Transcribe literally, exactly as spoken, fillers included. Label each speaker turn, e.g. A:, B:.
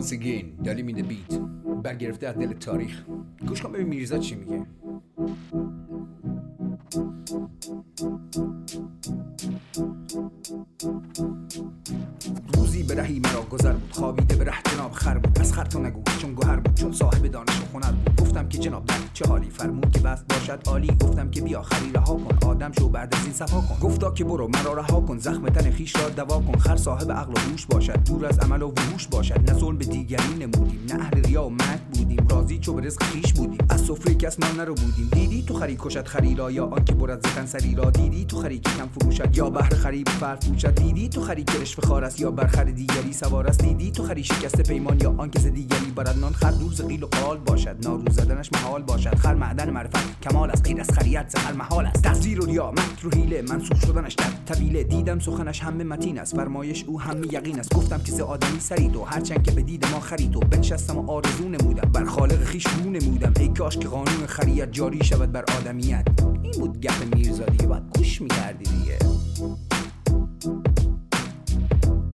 A: once again دالیم این بیت برگرفته از دل تاریخ. گوش کن ببین میرزا چی میگه. روزی به رهی مرا گذر بود، خوابیده به ره جناب خر بود. از خر تو نگو چون گوهر بود، چون صاحب دانش و هنر بود. گفتم که جناب در چه حالی، فرمود که بس باشد عالی. گفتم که بیا خری رها کن، آدم شو بعد از این صفا کن. گفتا که برو مرا رها کن، زخم تن خیش را دوا کن. خر صاحب عقل و هوش باشد، دور از عمل و وحوش باشد. نه ظلم به دیگری نمودیم، نه اهل ریا و مکر بودیم. راضی چو به رزق خیش بودیم، از سفره کس نان نرو بودیم. دیدی تو خری کشد خری را، یا آن که برد زتن سری را. دیدی تو خری که کم فروشد، یا بهر خری به فرد فروشد. دیدی تو خری که رشوه خوار است، یا بر خر دیگری سوار است. دیدی تو خری شکسته پیمان، یا آن که ز دیگری برد نان. خر دور ز قیل و قال باشد، ناروز زدنش محال باشد. خر معدن معرفت کمال است، غیر از خریت ز هر محال است. تزویر و ریا مکر و حیله، منسوخ شدنش در طویله. دیدم سخنش همه متین است، فرمایش او همه یقین است. گفتم که ز آدمی سرید و هرچند که به دید ما خرید. و بنشستم و آرزو نمودم، بر خالق خیش رو نمودم. ای کاش که قانون خریت جاری شود بر آدمیت. این بود گپ میرزا دیگه.